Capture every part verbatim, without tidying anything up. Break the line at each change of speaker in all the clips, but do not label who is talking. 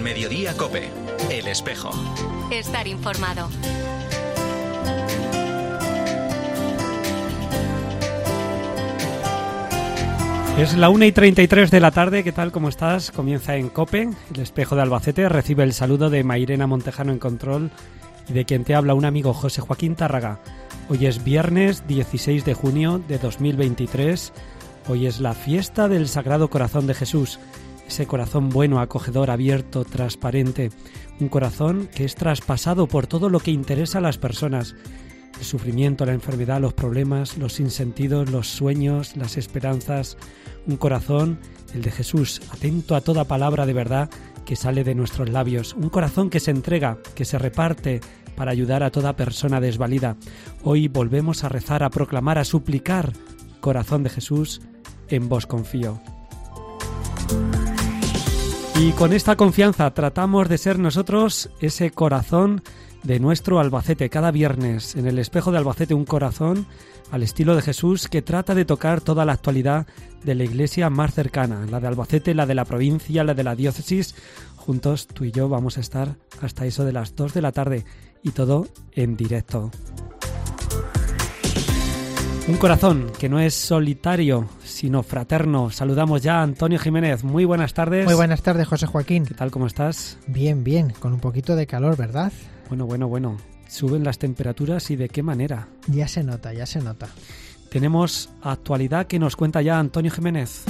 Mediodía COPE. El Espejo.
Estar informado.
Es la una y treinta y tres de la tarde. ¿Qué tal? ¿Cómo estás? Comienza en COPE, El Espejo de Albacete. Recibe el saludo de Mairena Montejano en control y de quien te habla un amigo, José Joaquín Tárraga. Hoy es viernes dieciséis de junio de dos mil veintitrés. Hoy es la fiesta del Sagrado Corazón de Jesús. Ese corazón bueno, acogedor, abierto, transparente. Un corazón que es traspasado por todo lo que interesa a las personas. El sufrimiento, la enfermedad, los problemas, los sinsentidos, los sueños, las esperanzas. Un corazón, el de Jesús, atento a toda palabra de verdad que sale de nuestros labios. Un corazón que se entrega, que se reparte para ayudar a toda persona desvalida. Hoy volvemos a rezar, a proclamar, a suplicar. Corazón de Jesús, en vos confío. Y con esta confianza tratamos de ser nosotros ese corazón de nuestro Albacete. Cada viernes en el Espejo de Albacete, un corazón al estilo de Jesús que trata de tocar toda la actualidad de la iglesia más cercana, la de Albacete, la de la provincia, la de la diócesis. Juntos tú y yo vamos a estar hasta eso de las dos de la tarde y todo en directo. Un corazón que no es solitario, sino fraterno. Saludamos ya a Antonio Jiménez. Muy buenas tardes.
Muy buenas tardes, José Joaquín.
¿Qué tal? ¿Cómo estás?
Bien, bien. Con un poquito de calor, ¿verdad?
Bueno, bueno, bueno. Suben las temperaturas y ¿de qué manera?
Ya se nota, ya se nota.
Tenemos actualidad que nos cuenta ya Antonio Jiménez.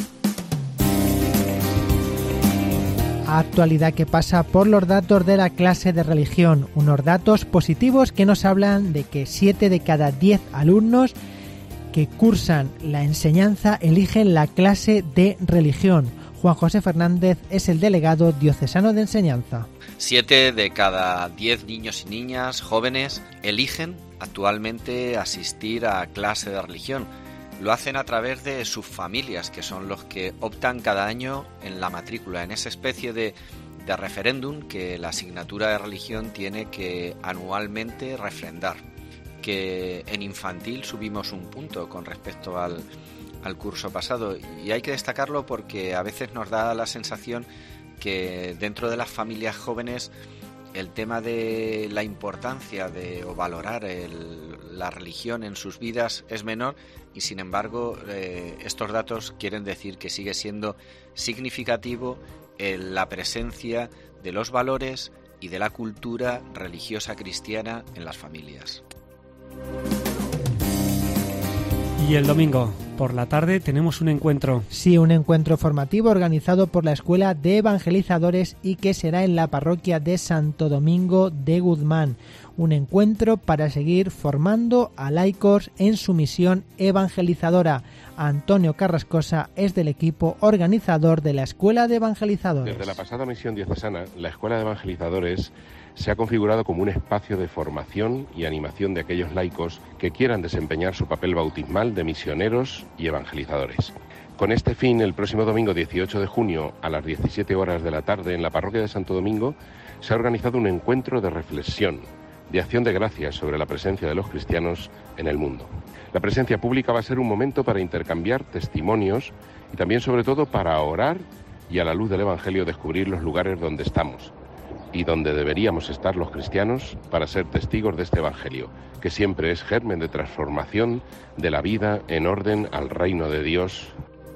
Actualidad que pasa por los datos de la clase de religión. Unos datos positivos que nos hablan de que siete de cada diez alumnos que cursan la enseñanza eligen la clase de religión. Juan José Fernández es el delegado diocesano de enseñanza.
Siete de cada diez niños y niñas jóvenes eligen actualmente asistir a clase de religión. Lo hacen a través de sus familias, que son los que optan cada año en la matrícula, en esa especie de, de referéndum que la asignatura de religión tiene que anualmente refrendar. Que en infantil subimos un punto con respecto al, al curso pasado, y hay que destacarlo porque a veces nos da la sensación que dentro de las familias jóvenes el tema de la importancia de o valorar el, la religión en sus vidas es menor, y sin embargo eh, estos datos quieren decir que sigue siendo significativo eh, la presencia de los valores y de la cultura religiosa cristiana en las familias.
Y el domingo por la tarde tenemos un encuentro.
Sí, un encuentro formativo organizado por la Escuela de Evangelizadores y que será en la parroquia de Santo Domingo de Guzmán. Un encuentro para seguir formando a laicos en su misión evangelizadora. Antonio Carrascosa es del equipo organizador de la Escuela de Evangelizadores.
Desde la pasada misión diocesana, la Escuela de Evangelizadores se ha configurado como un espacio de formación y animación de aquellos laicos que quieran desempeñar su papel bautismal de misioneros y evangelizadores. Con este fin, el próximo domingo dieciocho de junio, a las diecisiete horas de la tarde, en la parroquia de Santo Domingo, se ha organizado un encuentro de reflexión, de acción de gracias sobre la presencia de los cristianos en el mundo. La presencia pública va a ser un momento para intercambiar testimonios y también, sobre todo, para orar y a la luz del Evangelio descubrir los lugares donde estamos y donde deberíamos estar los cristianos para ser testigos de este Evangelio, que siempre es germen de transformación de la vida en orden al reino de Dios.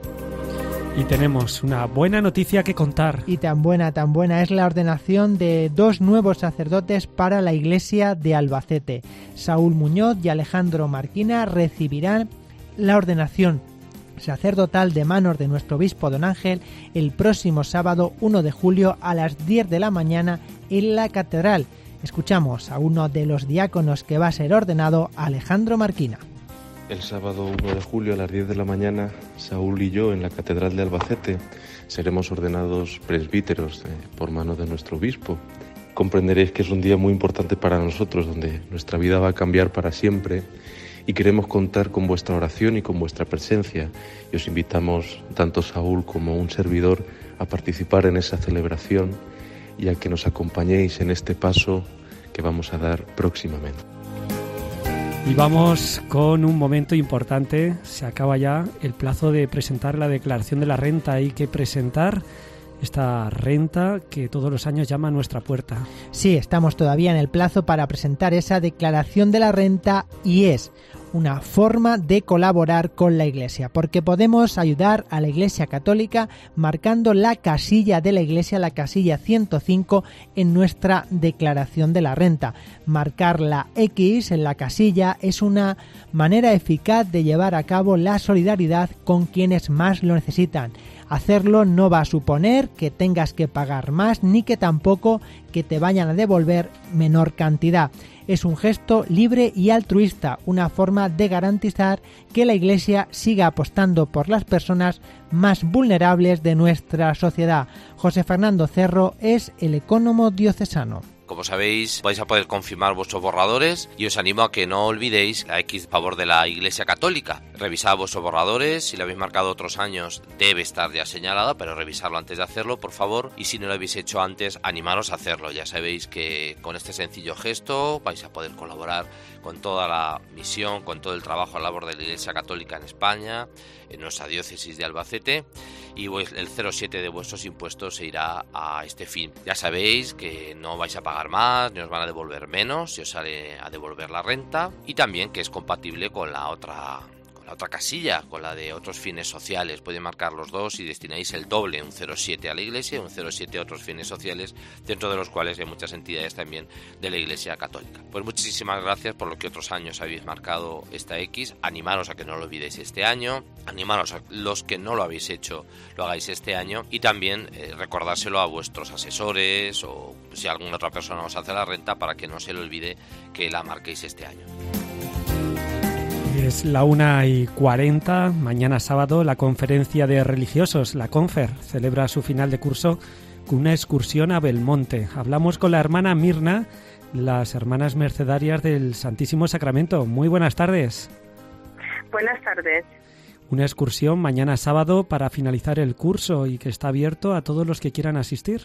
Y tenemos una buena noticia que contar.
Y tan buena, tan buena es la ordenación de dos nuevos sacerdotes para la iglesia de Albacete. Saúl Muñoz y Alejandro Marquina recibirán la ordenación sacerdotal de manos de nuestro obispo don Ángel el próximo sábado uno de julio a las diez de la mañana en la catedral. Escuchamos a uno de los diáconos que va a ser ordenado, Alejandro Marquina.
El sábado uno de julio a las diez de la mañana, Saúl y yo en la catedral de Albacete seremos ordenados presbíteros eh, por mano de nuestro obispo. Comprenderéis que es un día muy importante para nosotros, donde nuestra vida va a cambiar para siempre, y queremos contar con vuestra oración y con vuestra presencia. Y os invitamos, tanto Saúl como un servidor, a participar en esa celebración y a que nos acompañéis en este paso que vamos a dar próximamente.
Y vamos con un momento importante. Se acaba ya el plazo de presentar la declaración de la renta. Hay que presentar esta renta que todos los años llama a nuestra puerta.
Sí, estamos todavía en el plazo para presentar esa declaración de la renta y es una forma de colaborar con la Iglesia, porque podemos ayudar a la Iglesia Católica marcando la casilla de la Iglesia, la casilla ciento cinco en nuestra declaración de la renta. Marcar la X en la casilla es una manera eficaz de llevar a cabo la solidaridad con quienes más lo necesitan. Hacerlo no va a suponer que tengas que pagar más ni que tampoco que te vayan a devolver menor cantidad. Es un gesto libre y altruista, una forma de garantizar que la Iglesia siga apostando por las personas más vulnerables de nuestra sociedad. José Fernando Cerro es el ecónomo diocesano.
Como sabéis, vais a poder confirmar vuestros borradores y os animo a que no olvidéis la X a favor de la Iglesia Católica. Revisad vuestros borradores, si lo habéis marcado otros años debe estar ya señalada, pero revisarlo antes de hacerlo, por favor, y si no lo habéis hecho antes, animaros a hacerlo. Ya sabéis que con este sencillo gesto vais a poder colaborar con toda la misión, con todo el trabajo a labor de la Iglesia Católica en España, en nuestra diócesis de Albacete, y el cero coma siete de vuestros impuestos se irá a este fin. Ya sabéis que no vais a pagar más, ni os van a devolver menos si os sale a devolver la renta, y también que es compatible con la otra con la otra casilla, con la de otros fines sociales. Podéis marcar los dos y destináis el doble, un cero coma siete a la Iglesia y un cero coma siete a otros fines sociales, dentro de los cuales hay muchas entidades también de la Iglesia Católica. Pues muchísimas gracias por lo que otros años habéis marcado esta X. Animaros a que no lo olvidéis este año, animaros a los que no lo habéis hecho, lo hagáis este año, y también eh, recordárselo a vuestros asesores o si alguna otra persona os hace la renta, para que no se le olvide que la marquéis este año.
Es la una y cuarenta, mañana sábado la conferencia de religiosos, la Confer, celebra su final de curso con una excursión a Belmonte. Hablamos con la hermana Mirna, las hermanas mercedarias del Santísimo Sacramento. Muy buenas tardes.
Buenas tardes.
Una excursión mañana sábado para finalizar el curso y que está abierto a todos los que quieran asistir.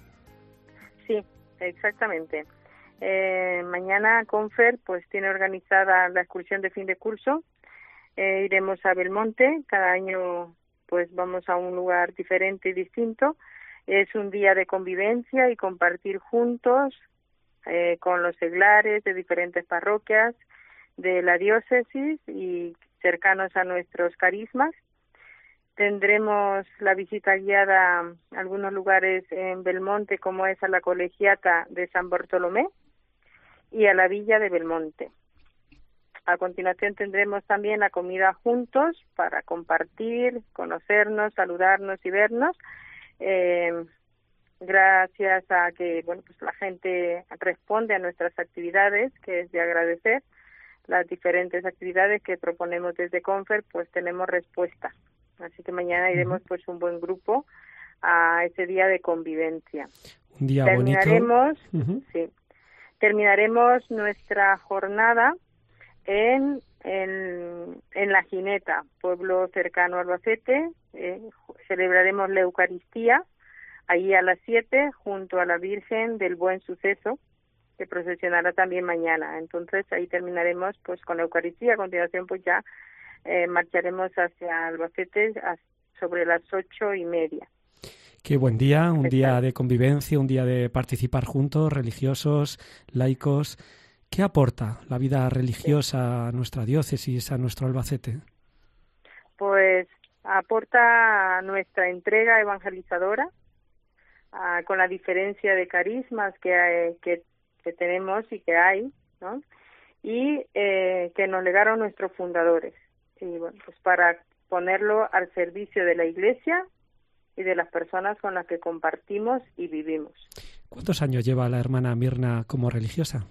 Sí, exactamente. Eh, mañana Confer pues tiene organizada la excursión de fin de curso. Eh, iremos a Belmonte. Cada año pues vamos a un lugar diferente y distinto. Es un día de convivencia y compartir juntos eh, con los seglares de diferentes parroquias de la diócesis y cercanos a nuestros carismas. Tendremos la visita guiada a algunos lugares en Belmonte, como es a la Colegiata de San Bartolomé y a la Villa de Belmonte. A continuación tendremos también la comida juntos para compartir, conocernos, saludarnos y vernos. Eh, gracias a que bueno pues la gente responde a nuestras actividades, que es de agradecer. Las diferentes actividades que proponemos desde Confer, pues tenemos respuesta. Así que mañana iremos pues un buen grupo a ese día de convivencia.
Un día
terminaremos,
bonito. Uh-huh.
sí, terminaremos nuestra jornada en, en en La Jineta, pueblo cercano a Albacete. Eh, celebraremos la Eucaristía ahí a las siete junto a la Virgen del Buen Suceso, que procesionará también mañana. Entonces ahí terminaremos pues con la Eucaristía. A continuación pues ya eh, marcharemos hacia Albacete a, sobre las ocho y media.
Qué buen día, un día de convivencia, un día de participar juntos, religiosos, laicos. ¿Qué aporta la vida religiosa a nuestra diócesis, a nuestro Albacete?
Pues aporta nuestra entrega evangelizadora, uh, con la diferencia de carismas que, hay, que, que tenemos y que hay, ¿no? Y eh, que nos legaron nuestros fundadores. Y bueno, pues para ponerlo al servicio de la Iglesia y de las personas con las que compartimos y vivimos.
¿Cuántos años lleva la hermana Mirna como religiosa?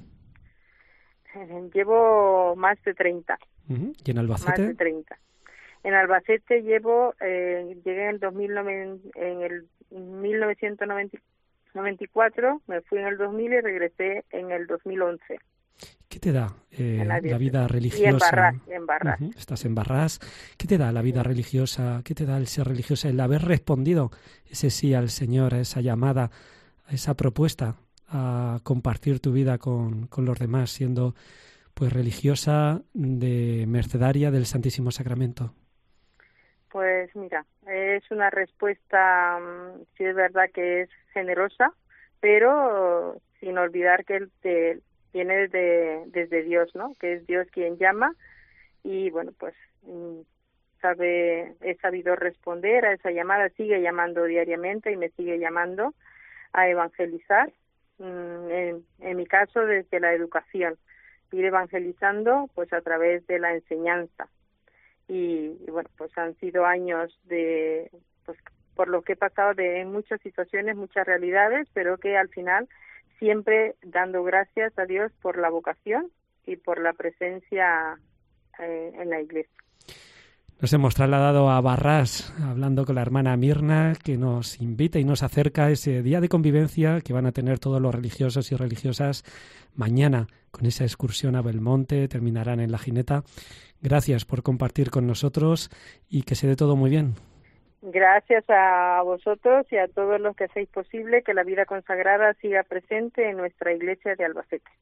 Llevo más de treinta.
Uh-huh. ¿Y en Albacete?
Más de treinta. En Albacete llevo, eh, llegué en el, dos mil, en el mil novecientos noventa y cuatro, me fui en el dos mil y regresé en el dos mil once.
¿Qué te da eh, la, la vida religiosa?
Y en Barrás, en Barrás.
Uh-huh. Estás en Barrás. ¿Qué te da la vida religiosa? ¿Qué te da el ser religiosa? El haber respondido ese sí al Señor, a esa llamada, a esa propuesta, a compartir tu vida con, con los demás, siendo pues religiosa de mercedaria del Santísimo Sacramento.
Pues mira, es una respuesta, um, sí es verdad que es generosa, pero sin olvidar que él te, viene desde, desde Dios, ¿no? Que es Dios quien llama y bueno, pues sabe, he sabido responder a esa llamada, sigue llamando diariamente y me sigue llamando a evangelizar, en, en mi caso desde la educación, ir evangelizando pues a través de la enseñanza. Y, y bueno, pues han sido años de, pues por lo que he pasado de muchas situaciones, muchas realidades, pero que al final siempre dando gracias a Dios por la vocación y por la presencia eh, en la iglesia.
Nos hemos trasladado a Barrás, hablando con la hermana Mirna, que nos invita y nos acerca a ese día de convivencia que van a tener todos los religiosos y religiosas mañana, con esa excursión a Belmonte, terminarán en La Gineta. Gracias por compartir con nosotros y que se dé todo muy bien.
Gracias a vosotros y a todos los que hacéis posible que la vida consagrada siga presente en nuestra iglesia de Albacete.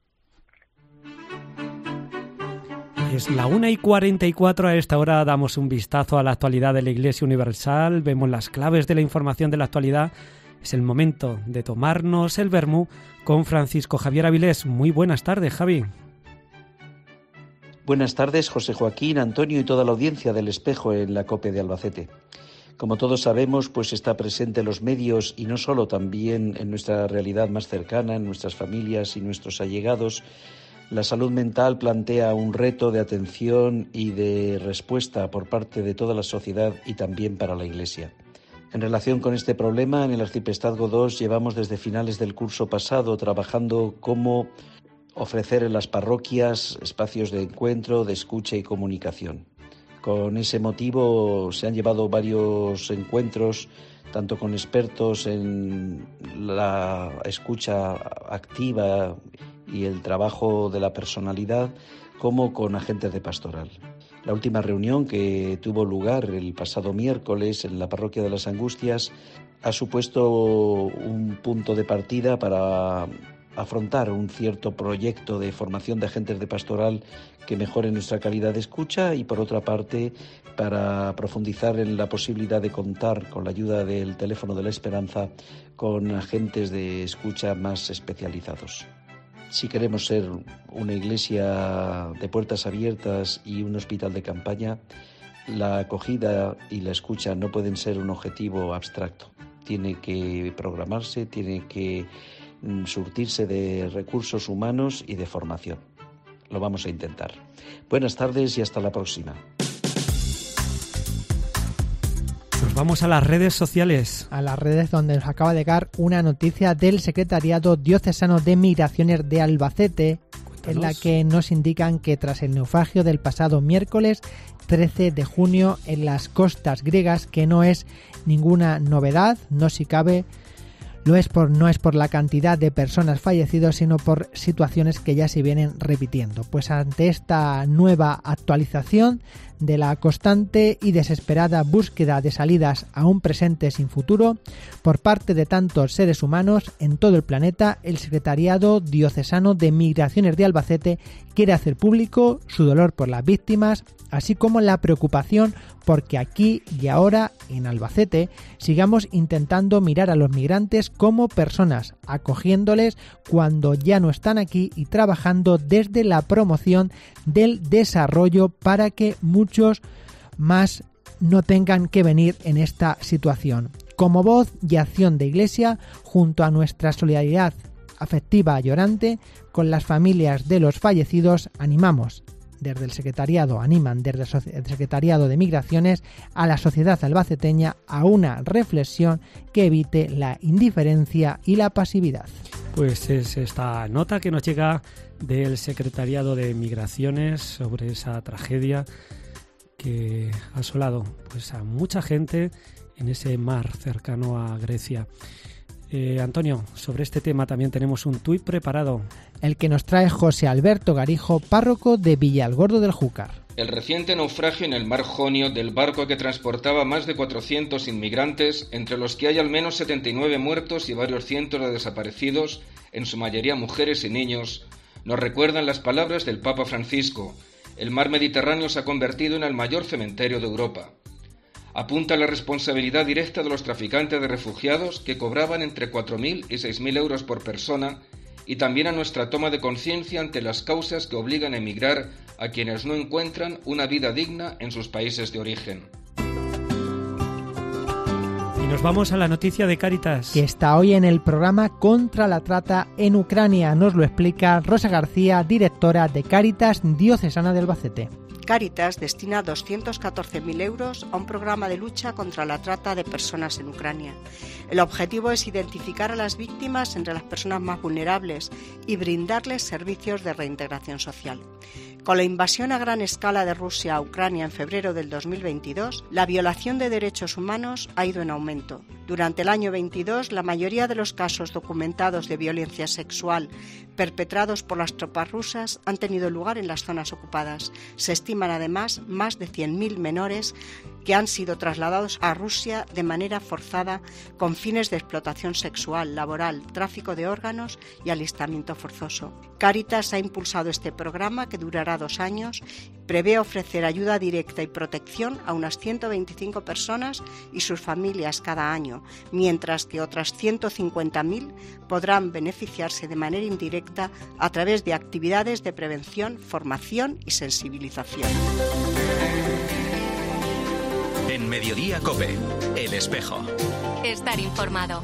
Es la una y cuarenta y cuatro, a esta hora damos un vistazo a la actualidad de la Iglesia Universal, vemos las claves de la información de la actualidad. Es el momento de tomarnos el vermú con Francisco Javier Avilés. Muy buenas tardes, Javi.
Buenas tardes, José Joaquín, Antonio y toda la audiencia del Espejo en la COPE de Albacete. Como todos sabemos, pues está presente en los medios y no solo, también en nuestra realidad más cercana, en nuestras familias y nuestros allegados. La salud mental plantea un reto de atención y de respuesta por parte de toda la sociedad y también para la Iglesia. En relación con este problema, en el Arciprestazgo dos llevamos desde finales del curso pasado trabajando cómo ofrecer en las parroquias espacios de encuentro, de escucha y comunicación. Con ese motivo se han llevado varios encuentros, tanto con expertos en la escucha activa y el trabajo de la personalidad, como con agentes de pastoral. La última reunión, que tuvo lugar el pasado miércoles en la Parroquia de las Angustias, ha supuesto un punto de partida para afrontar un cierto proyecto de formación de agentes de pastoral que mejore nuestra calidad de escucha y, por otra parte, para profundizar en la posibilidad de contar con la ayuda del teléfono de la esperanza con agentes de escucha más especializados. Si queremos ser una iglesia de puertas abiertas y un hospital de campaña, la acogida y la escucha no pueden ser un objetivo abstracto. Tiene que programarse, tiene que surtirse de recursos humanos y de formación. Lo vamos a intentar. Buenas tardes y hasta la próxima.
Nos vamos a las redes sociales.
A las redes, donde nos acaba de llegar una noticia del Secretariado Diocesano de Migraciones de Albacete, Cuéntanos. En la que nos indican que tras el naufragio del pasado miércoles trece de junio en las costas griegas, que no es ninguna novedad, no si cabe, Lo es por, no es por la cantidad de personas fallecidas, sino por situaciones que ya se vienen repitiendo. Pues ante esta nueva actualización de la constante y desesperada búsqueda de salidas a un presente sin futuro por parte de tantos seres humanos en todo el planeta, el Secretariado Diocesano de Migraciones de Albacete quiere hacer público su dolor por las víctimas, así como la preocupación porque aquí y ahora en Albacete sigamos intentando mirar a los migrantes como personas, acogiéndoles cuando ya no están aquí y trabajando desde la promoción del desarrollo para que muchos más no tengan que venir en esta situación. Como voz y acción de Iglesia, junto a nuestra solidaridad afectiva llorante con las familias de los fallecidos, animamos desde el Secretariado, animan desde el Secretariado de Migraciones a la sociedad albaceteña a una reflexión que evite la indiferencia y la pasividad.
Pues es esta nota que nos llega del Secretariado de Migraciones sobre esa tragedia que ha asolado pues a mucha gente en ese mar cercano a Grecia. Eh, Antonio, sobre este tema también tenemos un tuit preparado.
El que nos trae José Alberto Garijo, párroco de Villalgordo del Júcar.
El reciente naufragio en el mar Jonio del barco que transportaba más de cuatrocientos inmigrantes, entre los que hay al menos setenta y nueve muertos y varios cientos de desaparecidos, en su mayoría mujeres y niños, nos recuerdan las palabras del Papa Francisco: el mar Mediterráneo se ha convertido en el mayor cementerio de Europa. apunta a la responsabilidad directa de los traficantes de refugiados que cobraban entre cuatro mil y seis mil euros por persona, y también a nuestra toma de conciencia ante las causas que obligan a emigrar a quienes no encuentran una vida digna en sus países de origen.
Y nos vamos a la noticia de Cáritas,
que está hoy en el programa Contra la Trata en Ucrania. Nos lo explica Rosa García, directora de Cáritas Diocesana de Albacete.
Cáritas destina doscientos catorce mil euros a un programa de lucha contra la trata de personas en Ucrania. El objetivo es identificar a las víctimas entre las personas más vulnerables y brindarles servicios de reintegración social. Con la invasión a gran escala de Rusia a Ucrania en febrero del dos mil veintidós, la violación de derechos humanos ha ido en aumento. Durante el año veintidós, la mayoría de los casos documentados de violencia sexual perpetrados por las tropas rusas han tenido lugar en las zonas ocupadas. Se estiman además más de cien mil menores que han sido trasladados a Rusia de manera forzada con fines de explotación sexual, laboral, tráfico de órganos y alistamiento forzoso. Cáritas ha impulsado este programa que durará dos años. Prevé ofrecer ayuda directa y protección a unas ciento veinticinco personas y sus familias cada año, mientras que otras ciento cincuenta mil podrán beneficiarse de manera indirecta a través de actividades de prevención, formación y sensibilización.
En Mediodía COPE, El Espejo.
Estar informado.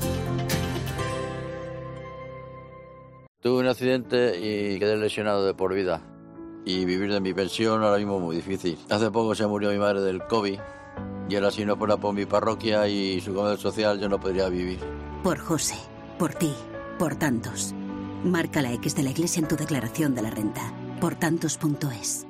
Tuve un accidente y quedé lesionado de por vida. Y vivir de mi pensión ahora mismo es muy difícil. Hace poco se murió mi madre del COVID y ahora si no fuera por mi parroquia y su comedor social yo no podría vivir.
Por José, por ti, por tantos. Marca la X de la Iglesia en tu declaración de la renta. por tantos punto es.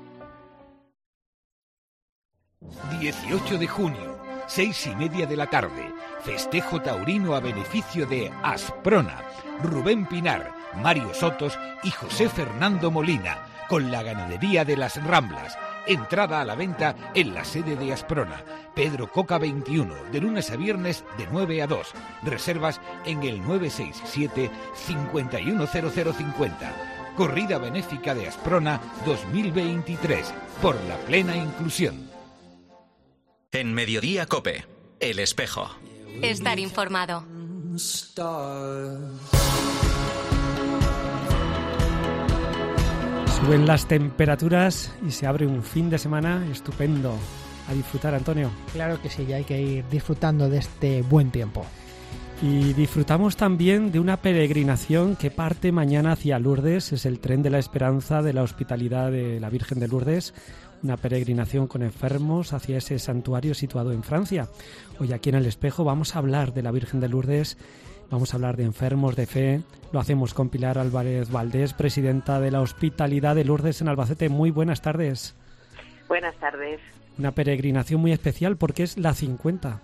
dieciocho de junio, seis y media de la tarde. Festejo taurino a beneficio de Asprona, Rubén Pinar, Mario Sotos y José Fernando Molina, con la ganadería de las Ramblas. Entrada a la venta en la sede de Asprona. Pedro Coca veintiuno, de lunes a viernes de nueve a dos. Reservas en el nueve seis siete, cinco uno cero cero cinco cero. Corrida benéfica de Asprona dos mil veintitrés, por la plena inclusión.
En Mediodía COPE, El Espejo.
Estar informado.
Suben las temperaturas y se abre un fin de semana estupendo. A disfrutar, Antonio.
Claro que sí, ya hay que ir disfrutando de este buen tiempo.
Y disfrutamos también de una peregrinación que parte mañana hacia Lourdes. Es el Tren de la Esperanza de la Hospitalidad de la Virgen de Lourdes. Una peregrinación con enfermos hacia ese santuario situado en Francia. Hoy aquí en El Espejo vamos a hablar de la Virgen de Lourdes. Vamos a hablar de enfermos de fe. Lo hacemos con Pilar Álvarez Valdés, presidenta de la Hospitalidad de Lourdes en Albacete. Muy buenas tardes.
Buenas tardes.
Una peregrinación muy especial porque es la cincuenta.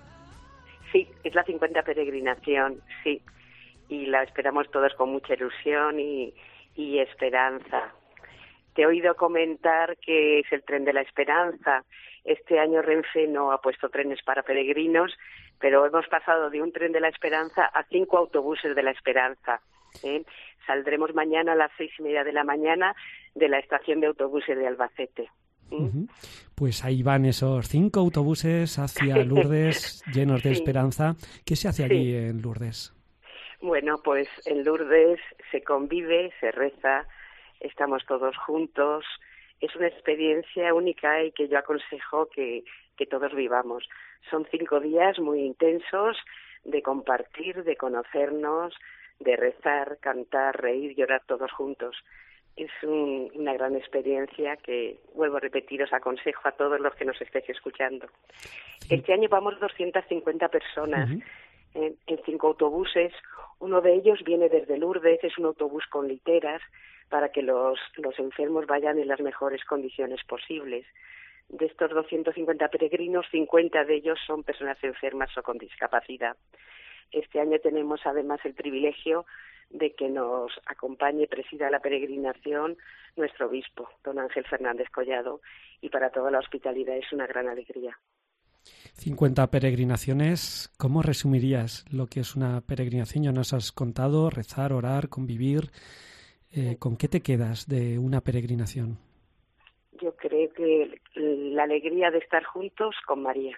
Sí, es la cincuenta peregrinación, sí. Y la esperamos todos con mucha ilusión y, y esperanza. Te he oído comentar que es el Tren de la Esperanza. Este año Renfe no ha puesto trenes para peregrinos, pero hemos pasado de un Tren de la Esperanza a cinco autobuses de la Esperanza. ¿eh? Saldremos mañana a las seis y media de la mañana de la estación de autobuses de Albacete. ¿eh?
Uh-huh. Pues ahí van esos cinco autobuses hacia Lourdes llenos de sí. esperanza. ¿Qué se hace allí sí. en Lourdes?
Bueno, pues en Lourdes se convive, se reza, estamos todos juntos. Es una experiencia única y que yo aconsejo que, que todos vivamos. Son cinco días muy intensos de compartir, de conocernos, de rezar, cantar, reír, llorar todos juntos. Es un, una gran experiencia que, vuelvo a repetir, os aconsejo a todos los que nos estéis escuchando. Sí. Este año vamos doscientas cincuenta personas uh-huh. en, en cinco autobuses. Uno de ellos viene desde Lourdes, es un autobús con literas para que los, los enfermos vayan en las mejores condiciones posibles. De estos doscientos cincuenta peregrinos, cincuenta de ellos son personas enfermas o con discapacidad. Este año tenemos además el privilegio de que nos acompañe, presida la peregrinación, nuestro obispo, don Ángel Fernández Collado, y para toda la hospitalidad es una gran alegría.
cincuenta peregrinaciones, ¿cómo resumirías lo que es una peregrinación? Ya nos has contado, rezar, orar, convivir. Eh, ¿Con qué te quedas de una peregrinación?
Yo creo que la alegría de estar juntos con María.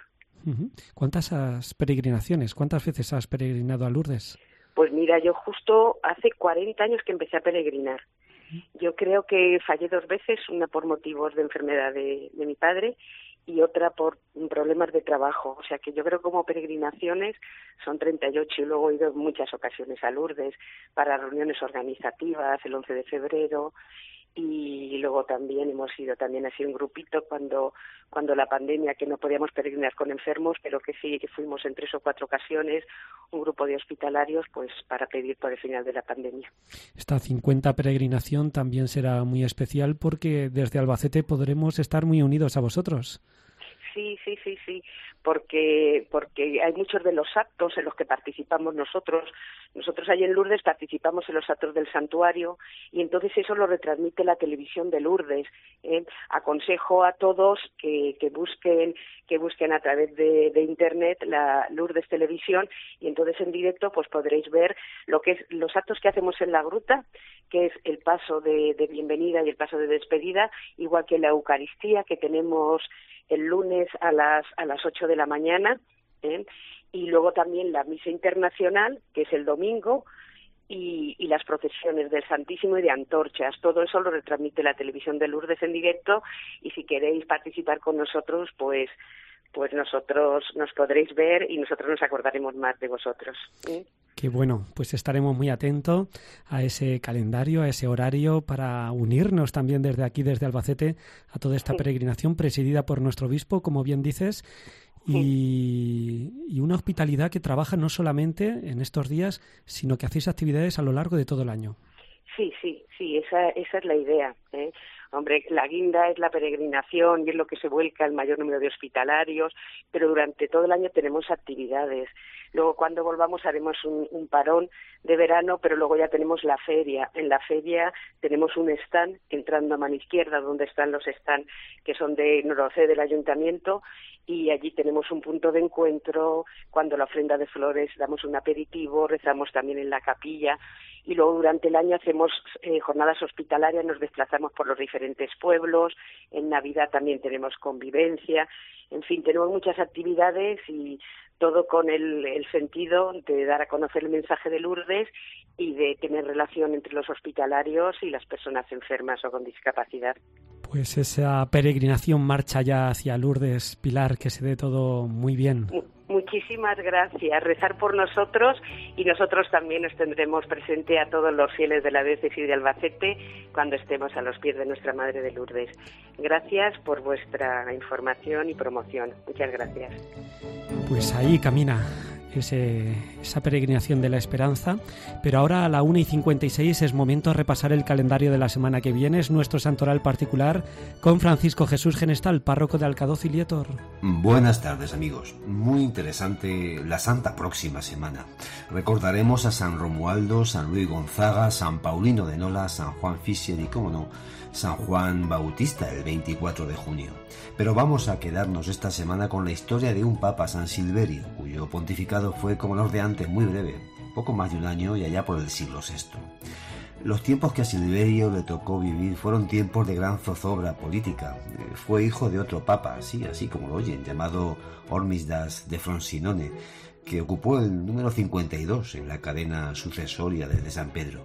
Uh-huh. ¿Cuántas has peregrinaciones? ¿Cuántas veces has peregrinado a Lourdes?
Pues mira, yo justo hace cuarenta años que empecé a peregrinar. Yo creo que fallé dos veces, una por motivos de enfermedad de, de mi padre y otra por problemas de trabajo. O sea que yo creo que como peregrinaciones son treinta y ocho y luego he ido en muchas ocasiones a Lourdes para reuniones organizativas, el once de febrero, y luego también hemos ido también así un grupito cuando cuando la pandemia, que no podíamos peregrinar con enfermos, pero que sí que fuimos en tres o cuatro ocasiones, un grupo de hospitalarios, pues para pedir por el final de la pandemia.
Esta cincuenta peregrinación también será muy especial porque desde Albacete podremos estar muy unidos a vosotros.
Sí, sí, sí, sí, porque porque hay muchos de los actos en los que participamos nosotros. Nosotros allí en Lourdes participamos en los actos del santuario y entonces eso lo retransmite la televisión de Lourdes. ¿eh? Aconsejo a todos que, que busquen que busquen a través de, de internet la Lourdes Televisión y entonces en directo pues podréis ver lo que es los actos que hacemos en la gruta, que es el paso de, de bienvenida y el paso de despedida, igual que la Eucaristía que tenemos el lunes a las a las ocho de la mañana, ¿eh? y luego también la misa internacional, que es el domingo, y, y las procesiones del Santísimo y de antorchas. Todo eso lo retransmite la televisión de Lourdes en directo, y si queréis participar con nosotros, pues pues nosotros nos podréis ver y nosotros nos acordaremos más de vosotros. ¿eh?
Qué bueno, pues estaremos muy atentos a ese calendario, a ese horario, para unirnos también desde aquí, desde Albacete, a toda esta peregrinación presidida por nuestro obispo, como bien dices, y, y una hospitalidad que trabaja no solamente en estos días, sino que hacéis actividades a lo largo de todo el año.
Sí, sí, sí, esa, esa es la idea, ¿eh? Hombre, la guinda es la peregrinación y es lo que se vuelca el mayor número de hospitalarios, pero durante todo el año tenemos actividades. Luego, cuando volvamos, haremos un, un parón de verano, pero luego ya tenemos la feria. En la feria tenemos un stand, entrando a mano izquierda, donde están los stands que son de Norocé del Ayuntamiento, y allí tenemos un punto de encuentro. Cuando la ofrenda de flores damos un aperitivo, rezamos también en la capilla, y luego durante el año hacemos eh, jornadas hospitalarias, nos desplazamos por los diferentes pueblos. En Navidad también tenemos convivencia. En fin, tenemos muchas actividades y todo con el, el sentido de dar a conocer el mensaje de Lourdes y de tener relación entre los hospitalarios y las personas enfermas o con discapacidad.
Pues esa peregrinación marcha ya hacia Lourdes, Pilar, que se dé todo muy bien.
Muchísimas gracias. Rezar por nosotros, y nosotros también nos tendremos presente a todos los fieles de la diócesis de Albacete cuando estemos a los pies de nuestra Madre de Lourdes. Gracias por vuestra información y promoción. Muchas gracias.
Pues ahí camina ese, esa peregrinación de la esperanza, pero ahora a la una y cincuenta y seis es momento de repasar el calendario de la semana que viene. Es nuestro santoral particular con Francisco Jesús Genestal, párroco de Alcadoz y Lietor.
Buenas tardes, amigos. Muy interesante la santa próxima semana. Recordaremos a San Romualdo, San Luis Gonzaga, San Paulino de Nola, San Juan Fischer y, cómo no, San Juan Bautista el veinticuatro de junio. Pero vamos a quedarnos esta semana con la historia de un papa, San Silverio, cuyo pontificado fue, como los de antes, muy breve, poco más de un año y allá por el siglo sexto. Los tiempos que a Silverio le tocó vivir fueron tiempos de gran zozobra política. Fue hijo de otro papa, así, así como lo oyen, llamado Hormisdas de Fronsinone, que ocupó el número cincuenta y dos en la cadena sucesoria desde San Pedro.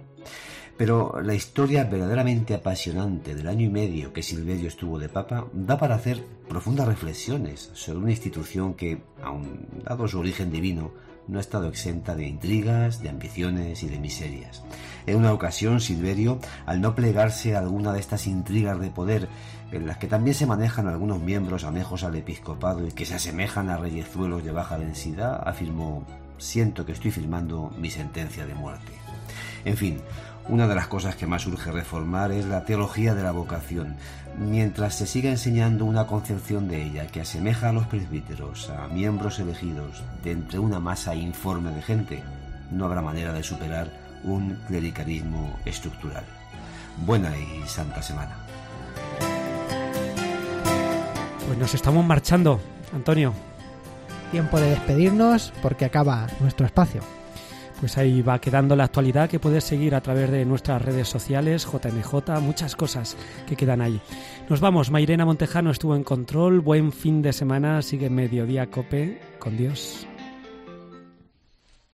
Pero la historia verdaderamente apasionante del año y medio que Silverio estuvo de papa da para hacer profundas reflexiones sobre una institución que, aun dado su origen divino, no ha estado exenta de intrigas, de ambiciones y de miserias. En una ocasión, Silverio, al no plegarse a alguna de estas intrigas de poder, en las que también se manejan algunos miembros anejos al episcopado y que se asemejan a reyezuelos de baja densidad, afirmó: «Siento que estoy firmando mi sentencia de muerte». En fin, una de las cosas que más urge reformar es la teología de la vocación. Mientras se siga enseñando una concepción de ella que asemeja a los presbíteros, a miembros elegidos de entre una masa informe de gente, no habrá manera de superar un clericalismo estructural. Buena y santa semana.
Pues nos estamos marchando, Antonio.
Tiempo de despedirnos porque acaba nuestro espacio.
Pues ahí va quedando la actualidad que puedes seguir a través de nuestras redes sociales, J M J, muchas cosas que quedan ahí. Nos vamos, Mairena Montejano estuvo en control, buen fin de semana, sigue Mediodía Cope, con Dios.